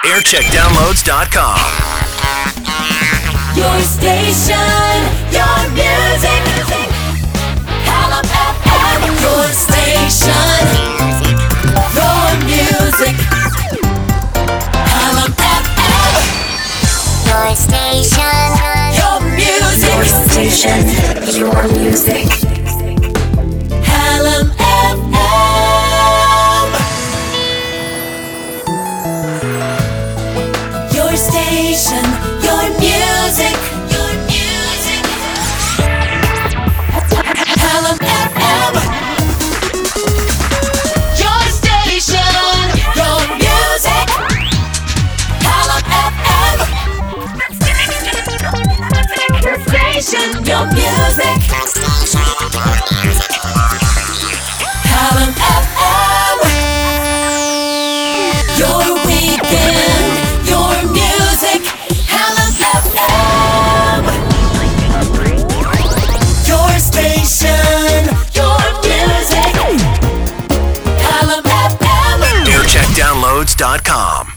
Aircheckdownloads.com. Your station, your music. Hallam FM. Your station, your music. Hallam FM. Your station, your music. your station, your music. Hallam FM. Your station, your music. Your music. Hallam FM. Your station, your music. Hallam FM. Your station, your music. Hallam FM. Your weekend, your music. Hallam FM. Your station, your music. Hallam FM. Aircheckdownloads.com.